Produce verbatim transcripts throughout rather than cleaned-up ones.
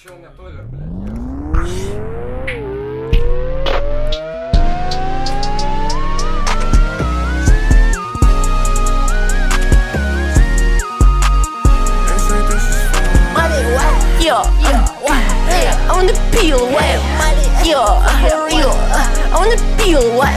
Че у меня тойлер, блядь? Yo, yo, I wanna peel away. Yo, yo, I wanna peel away.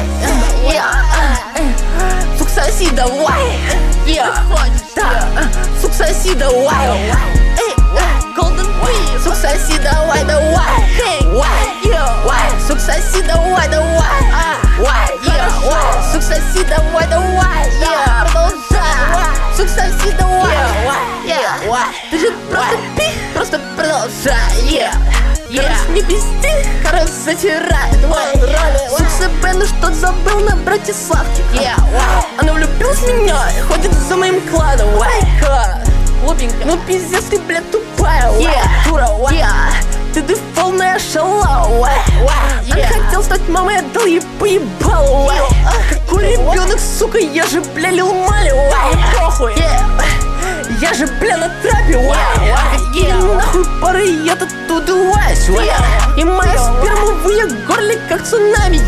Yeah, сук соси давай. Yeah, да, сук соси давай. Golden Bee, сук соси давай, давай. Yo, сук соси давай, давай. Yeah, сук соси давай, давай. Yeah, продолжай. Сук соси давай. Yeah, ты же просто пи, просто продолжай. Yeah, yeah, не пизди, хорош затирай. Сук себе, ну что забыл на Братиславке. Yeah, она влюбилась в меня и ходит за моим кладом. Глупенько, ну пиздец ты, блядь, тупая. Дура, yeah, ты дефолтная шалава. Я хотел стать мамой, отдал ей поебалу. Какой ребенок, сука, я же, бля, лил мали. Похуй, я же, бля, на трапе. Нахуй пары, я тут удуваюсь. И моя сперма в ее горле, как цунами.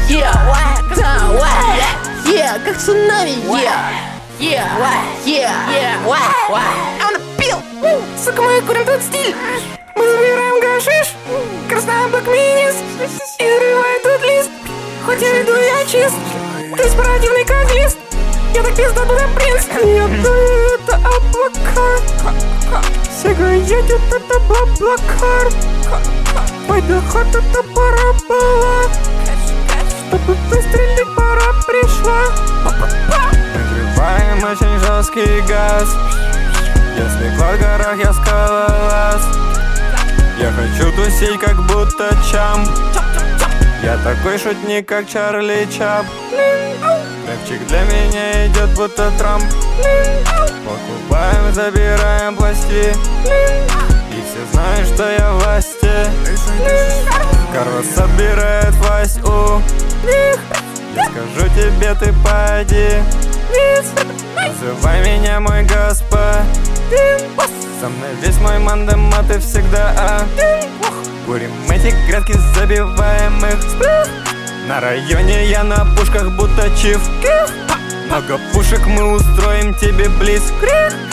Да, как цунами. Yeah, yeah, yeah, I'm the pill. Сука, мы курим тот стиль. Мы забираем гашиш. Красная Black Minis и взрывает тут лист. Хоть я иду, я чист. Ты споративный как лист. Я так пизда туда принц. Я даю это облака. Сега едет, это баблакар. Мой доход, это парабола. Чтобы выстрелить, пора пришла. Накрываем очень жесткий газ. Если в горах я скалолаз. Я хочу тусить, как будто Чамп. Я такой шутник, как Чарли Чап. Рэпчик для меня идет, будто Трамп. Покупаем, забираем пласти. И все знают, что я в власти. Карлос собирает власть у них. Я скажу тебе, ты поди. Называй меня мой господин. Со мной весь мой мандема, ты всегда один. Курим эти грядки, забиваем их. На районе я на пушках, будто чиф. Много пушек мы устроим тебе близ.